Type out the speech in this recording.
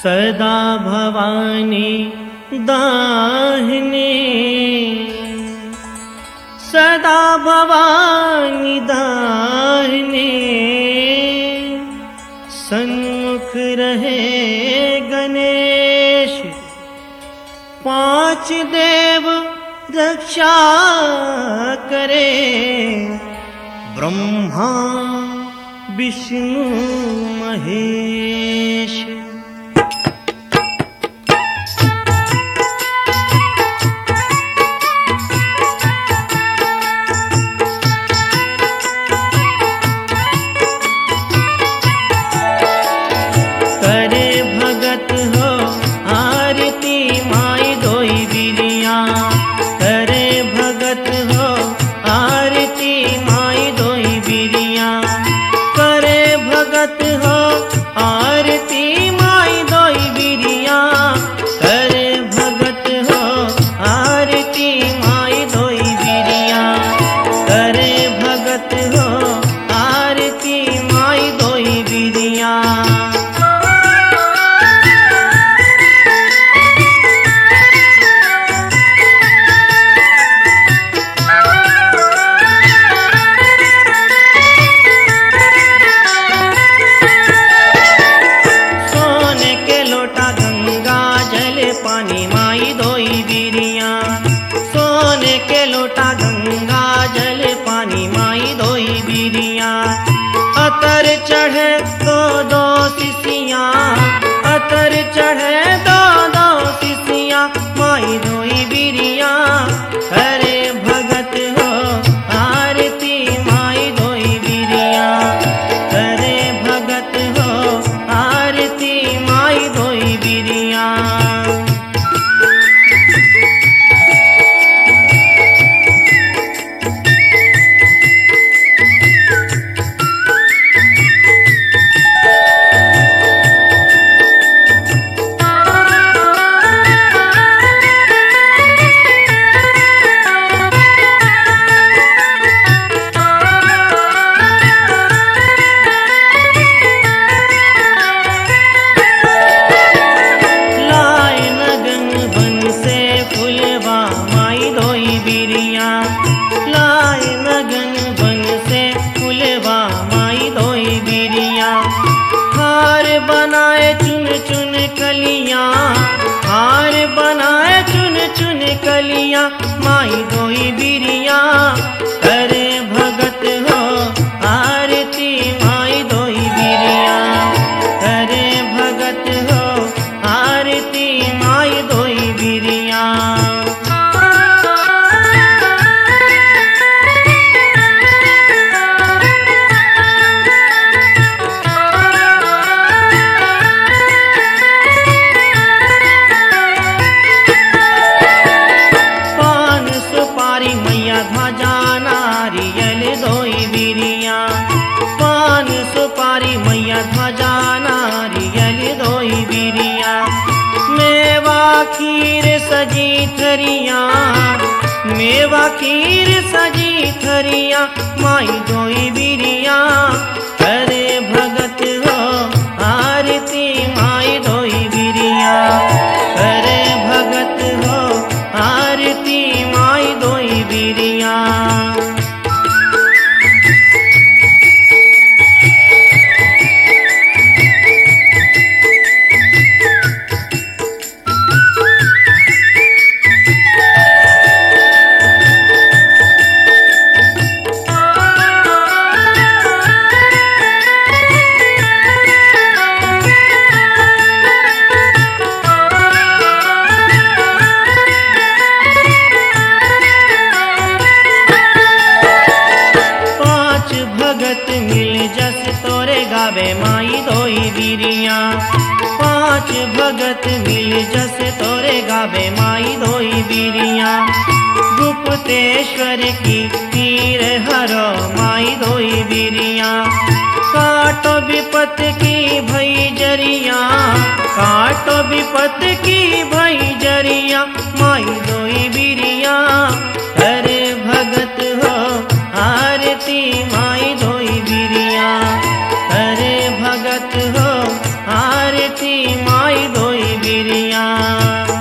सदा भवानी दाहिनी, सदा भवानी दाहिनी, सन्मुख रहे गणेश, पांच देव रक्षा करे, ब्रह्मा विष्णु महेश। करे भगत हो आरती माई दोई बिरिया, करे भगत हो आरती माई दोई बिरिया, करे भगत हो आरती माई दोई बिरिया, करे भगत हो आरती माई दोई बिरिया, करे भगत हो आरती माई दोई बिरिया। पानी माई दोई बिरिया, सोने के लोटा गंगा जल पानी माई दोई बिरिया, अतर चढ़े दो दो शिशियाँ, अतर चढ़े दो दो शिशियाँ माई दोई बिरिया, करे भगत हो आरती माई दोई बिरिया, करे भगत हो आरती माई दोई बिरिया। हार बनाए चुन चुन कलियां, हार बनाए चुन चुन कलियां माई दोई बिरिया, करे भगत हो आरती माई दोई बिरिया, करे भगत हो आरती माई दोई बिरिया। ध्वजा नारियल दोई बिरिया, पान सुपारी मैया ध्वजा नारियल दोई बिरिया, मेवा खीर सजी थरिया, मेवा खीर सजी थरिया माई दोई बिरिया, करे भगत हो आरती माई दोई बिरिया, करे भगत हो आरती माई दोई बिरिया। भगत मिल जस तोरे गावे माई दोई बिरिया, पांच भगत मिल जस तोरे गावे माई दोई बिरिया, गुप्तेश्वर की तीर हरो माई दोई बिरिया, काटो विपत की भई जरिया, काटो विपत की भई जरिया माई दोई बिरिया, करे भगत हो आरती माई दोई बिरिया, करे भगत हो आरती माई दो बीरिया।